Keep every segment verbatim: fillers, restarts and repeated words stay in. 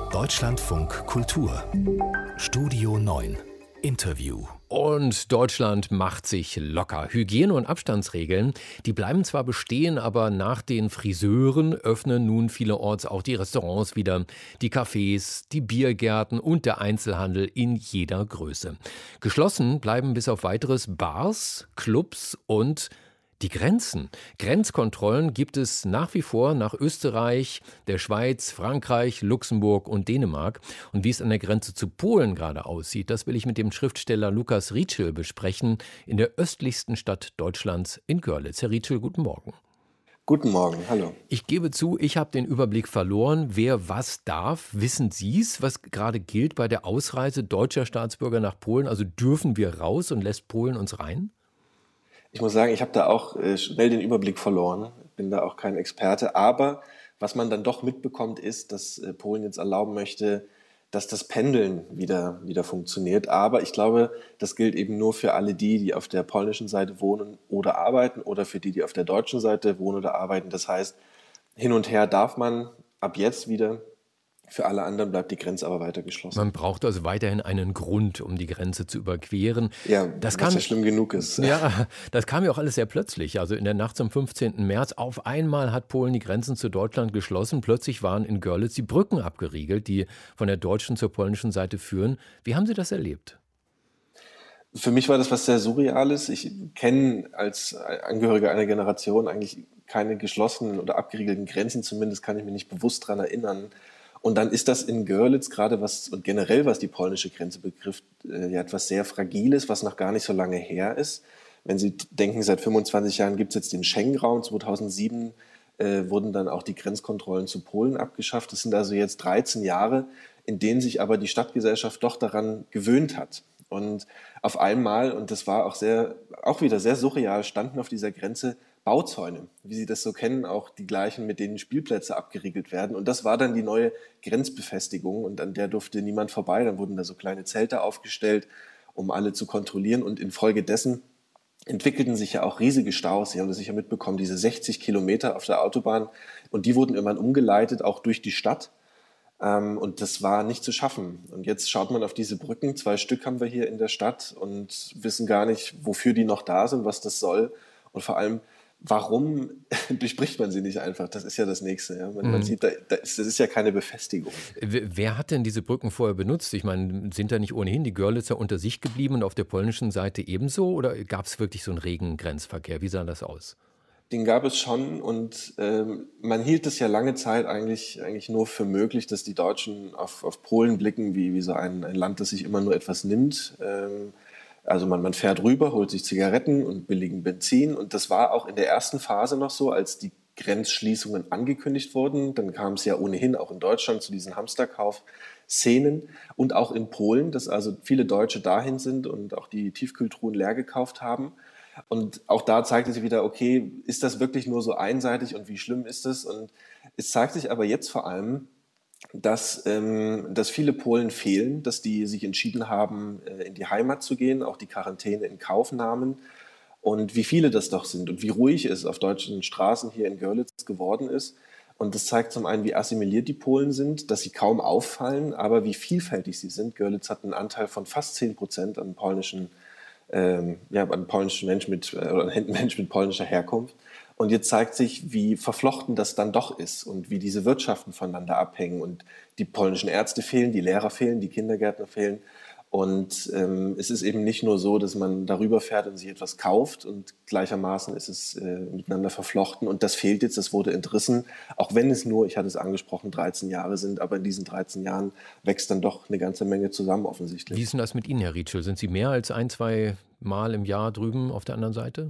Deutschlandfunk Kultur Studio neun Interview. Und Deutschland macht sich locker. Hygiene- und Abstandsregeln, die bleiben zwar bestehen, aber nach den Friseuren öffnen nun vielerorts auch die Restaurants wieder, die Cafés, die Biergärten und der Einzelhandel in jeder Größe. Geschlossen bleiben bis auf weiteres Bars, Clubs und die Grenzen. Grenzkontrollen gibt es nach wie vor nach Österreich, der Schweiz, Frankreich, Luxemburg und Dänemark. Und wie es an der Grenze zu Polen gerade aussieht, das will ich mit dem Schriftsteller Lukas Rietschel besprechen, in der östlichsten Stadt Deutschlands, in Görlitz. Herr Rietschel, guten Morgen. Guten Morgen, hallo. Ich gebe zu, ich habe den Überblick verloren, wer was darf. Wissen Sie es, was gerade gilt bei der Ausreise deutscher Staatsbürger nach Polen? Also dürfen wir raus und lässt Polen uns rein? Ich muss sagen, ich habe da auch äh, schnell den Überblick verloren, bin da auch kein Experte, aber was man dann doch mitbekommt, ist, dass äh, Polen jetzt erlauben möchte, dass das Pendeln wieder, wieder funktioniert, aber ich glaube, das gilt eben nur für alle die, die auf der polnischen Seite wohnen oder arbeiten oder für die, die auf der deutschen Seite wohnen oder arbeiten. Das heißt, hin und her darf man ab jetzt wieder. Für alle anderen bleibt die Grenze aber weiter geschlossen. Man braucht also weiterhin einen Grund, um die Grenze zu überqueren. Ja, das was kann, ja schlimm genug ist. Ja, das kam ja auch alles sehr plötzlich. Also in der Nacht zum fünfzehnten März, auf einmal hat Polen die Grenzen zu Deutschland geschlossen. Plötzlich waren in Görlitz die Brücken abgeriegelt, die von der deutschen zur polnischen Seite führen. Wie haben Sie das erlebt? Für mich war das was sehr Surreales. Ich kenne als Angehöriger einer Generation eigentlich keine geschlossenen oder abgeriegelten Grenzen. Zumindest kann ich mich nicht bewusst daran erinnern. Und dann ist das in Görlitz gerade was und generell was die polnische Grenze betrifft, äh, ja etwas sehr Fragiles, was noch gar nicht so lange her ist. Wenn Sie denken, seit fünfundzwanzig Jahren gibt es jetzt den Schengen-Raum. zweitausendsieben äh, wurden dann auch die Grenzkontrollen zu Polen abgeschafft. Das sind also jetzt dreizehn Jahre, in denen sich aber die Stadtgesellschaft doch daran gewöhnt hat. Und auf einmal, und das war auch sehr, auch wieder sehr surreal, standen auf dieser Grenze Bauzäune, wie Sie das so kennen, auch die gleichen, mit denen Spielplätze abgeriegelt werden. Und das war dann die neue Grenzbefestigung und an der durfte niemand vorbei. Dann wurden da so kleine Zelte aufgestellt, um alle zu kontrollieren. Und infolgedessen entwickelten sich ja auch riesige Staus. Sie haben das sicher mitbekommen, diese sechzig Kilometer auf der Autobahn. Und die wurden irgendwann umgeleitet, auch durch die Stadt. Und das war nicht zu schaffen. Und jetzt schaut man auf diese Brücken. Zwei Stück haben wir hier in der Stadt und wissen gar nicht, wofür die noch da sind, was das soll. Und vor allem, warum durchbricht man sie nicht einfach? Das ist ja das Nächste. Ja? Man, mhm. man sieht, da, da ist, das ist ja keine Befestigung. Wer hat denn diese Brücken vorher benutzt? Ich meine, sind da nicht ohnehin die Görlitzer unter sich geblieben und auf der polnischen Seite ebenso? Oder gab es wirklich so einen regen Grenzverkehr? Wie sah das aus? Den gab es schon und ähm, man hielt es ja lange Zeit eigentlich, eigentlich nur für möglich, dass die Deutschen auf, auf Polen blicken, wie, wie so ein, ein Land, das sich immer nur etwas nimmt. Ähm, Also man, man fährt rüber, holt sich Zigaretten und billigen Benzin. Und das war auch in der ersten Phase noch so, als die Grenzschließungen angekündigt wurden. Dann kam es ja ohnehin auch in Deutschland zu diesen Hamsterkauf-Szenen und auch in Polen, dass also viele Deutsche dahin sind und auch die Tiefkühltruhen leer gekauft haben. Und auch da zeigte sich wieder, okay, ist das wirklich nur so einseitig und wie schlimm ist das? Und es zeigt sich aber jetzt vor allem, Dass, ähm, dass viele Polen fehlen, dass die sich entschieden haben, äh, in die Heimat zu gehen, auch die Quarantäne in Kauf nahmen und wie viele das doch sind und wie ruhig es auf deutschen Straßen hier in Görlitz geworden ist. Und das zeigt zum einen, wie assimiliert die Polen sind, dass sie kaum auffallen, aber wie vielfältig sie sind. Görlitz hat einen Anteil von fast zehn Prozent an polnischen, ähm, ja, an polnischen Menschen mit, äh, oder an Menschen mit polnischer Herkunft. Und jetzt zeigt sich, wie verflochten das dann doch ist und wie diese Wirtschaften voneinander abhängen. Und die polnischen Ärzte fehlen, die Lehrer fehlen, die Kindergärtner fehlen. Und ähm, es ist eben nicht nur so, dass man darüber fährt und sich etwas kauft. Und gleichermaßen ist es äh, miteinander verflochten. Und das fehlt jetzt, das wurde entrissen. Auch wenn es nur, ich hatte es angesprochen, dreizehn Jahre sind. Aber in diesen dreizehn Jahren wächst dann doch eine ganze Menge zusammen offensichtlich. Wie ist denn das mit Ihnen, Herr Rietschel? Sind Sie mehr als ein, zwei Mal im Jahr drüben auf der anderen Seite?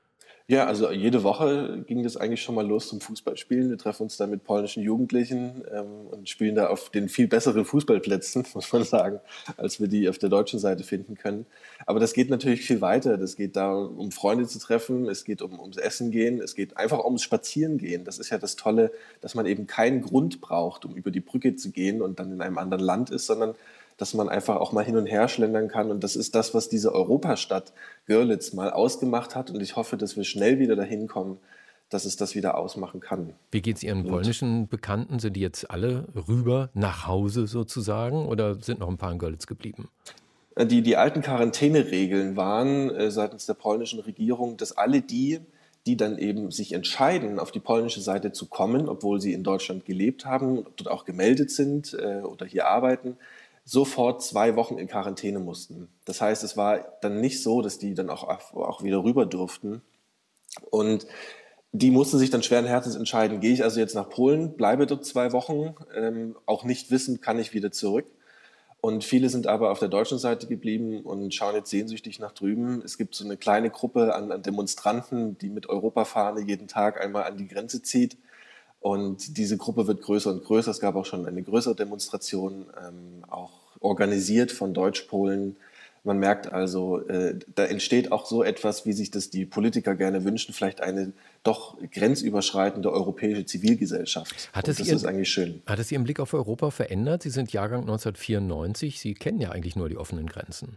Ja, also jede Woche ging das eigentlich schon mal los zum Fußballspielen. Wir treffen uns da mit polnischen Jugendlichen ähm, und spielen da auf den viel besseren Fußballplätzen, muss man sagen, als wir die auf der deutschen Seite finden können. Aber das geht natürlich viel weiter. Das geht da um Freunde zu treffen, es geht um ums Essen gehen, es geht einfach ums Spazierengehen. Das ist ja das Tolle, dass man eben keinen Grund braucht, um über die Brücke zu gehen und dann in einem anderen Land ist, sondern dass man einfach auch mal hin und her schlendern kann. Und das ist das, was diese Europastadt Görlitz mal ausgemacht hat. Und ich hoffe, dass wir schnell wieder dahin kommen, dass es das wieder ausmachen kann. Wie geht es Ihren Und polnischen Bekannten? Sind die jetzt alle rüber nach Hause sozusagen oder sind noch ein paar in Görlitz geblieben? Die, die alten Quarantäneregeln waren äh, seitens der polnischen Regierung, dass alle die, die dann eben sich entscheiden, auf die polnische Seite zu kommen, obwohl sie in Deutschland gelebt haben, dort auch gemeldet sind äh, oder hier arbeiten, sofort zwei Wochen in Quarantäne mussten. Das heißt, es war dann nicht so, dass die dann auch, auch wieder rüber durften. Und die mussten sich dann schweren Herzens entscheiden, gehe ich also jetzt nach Polen, bleibe dort zwei Wochen, ähm, auch nicht wissend, kann ich wieder zurück. Und viele sind aber auf der deutschen Seite geblieben und schauen jetzt sehnsüchtig nach drüben. Es gibt so eine kleine Gruppe an, an Demonstranten, die mit Europafahne jeden Tag einmal an die Grenze zieht. Und diese Gruppe wird größer und größer. Es gab auch schon eine größere Demonstration, ähm, auch organisiert von Deutsch-Polen. Man merkt also, äh, da entsteht auch so etwas, wie sich das die Politiker gerne wünschen, vielleicht eine doch grenzüberschreitende europäische Zivilgesellschaft. Hat Und es das Ihren, ist eigentlich schön. hat es Ihren Blick auf Europa verändert? Sie sind Jahrgang neunzehnhundertvierundneunzig. Sie kennen ja eigentlich nur die offenen Grenzen.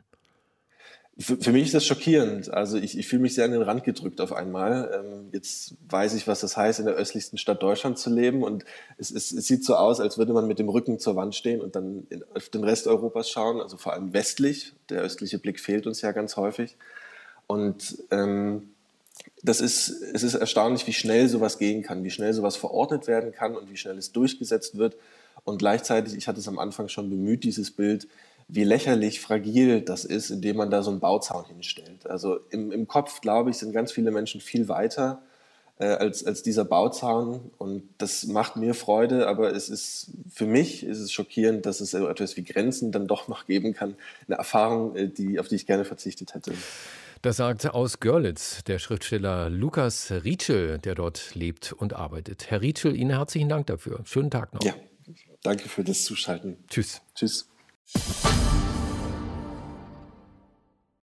Für, für mich ist das schockierend. Also ich, ich fühle mich sehr an den Rand gedrückt auf einmal. Ähm, jetzt weiß ich, was das heißt, in der östlichsten Stadt Deutschlands zu leben. Und es, es, es sieht so aus, als würde man mit dem Rücken zur Wand stehen und dann in, auf den Rest Europas schauen, also vor allem westlich. Der östliche Blick fehlt uns ja ganz häufig. Und ähm, das ist, es ist erstaunlich, wie schnell sowas gehen kann, wie schnell sowas verordnet werden kann und wie schnell es durchgesetzt wird. Und gleichzeitig, ich hatte es am Anfang schon bemüht, dieses Bild, wie lächerlich fragil das ist, indem man da so einen Bauzaun hinstellt. Also im, im Kopf, glaube ich, sind ganz viele Menschen viel weiter äh, als, als dieser Bauzaun. Und das macht mir Freude, aber es ist, für mich ist es schockierend, dass es so etwas wie Grenzen dann doch noch geben kann. Eine Erfahrung, äh, die, auf die ich gerne verzichtet hätte. Das sagt aus Görlitz der Schriftsteller Lukas Rietschel, der dort lebt und arbeitet. Herr Rietschel, Ihnen herzlichen Dank dafür. Schönen Tag noch. Ja, danke für das Zuschalten. Tschüss. Tschüss.